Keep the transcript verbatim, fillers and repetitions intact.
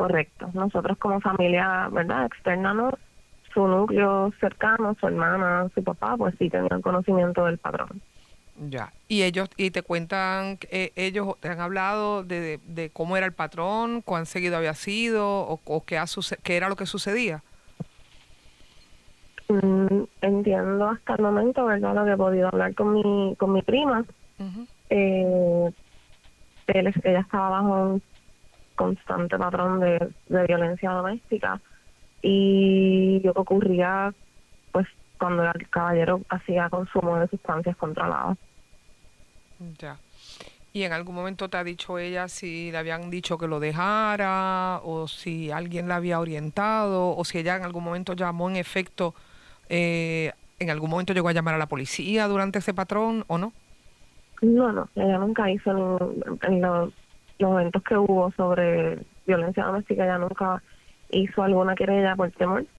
correcto. Nosotros como familia, ¿verdad? Externa, ¿no? Su núcleo cercano, su hermana, su papá, pues sí tenían conocimiento del patrón. Ya. Y ellos, y te cuentan, eh, ellos te han hablado de, de, de cómo era el patrón, cuán seguido había sido, o, o qué, ha suce- qué era lo que sucedía. Mm, entiendo hasta el momento, ¿verdad? Lo que he podido hablar con mi, con mi prima. Ujú. Eh, él, ella estaba bajo un constante patrón de, de violencia doméstica y lo que ocurría, pues, cuando el caballero hacía consumo de sustancias controladas. Ya. ¿Y en algún momento te ha dicho ella si le habían dicho que lo dejara o si alguien la había orientado o si ella en algún momento llamó en efecto, eh, en algún momento llegó a llamar a la policía durante ese patrón o no? No, no, ella nunca hizo ningún- en los, los eventos que hubo sobre violencia doméstica, ella nunca hizo alguna querella por temor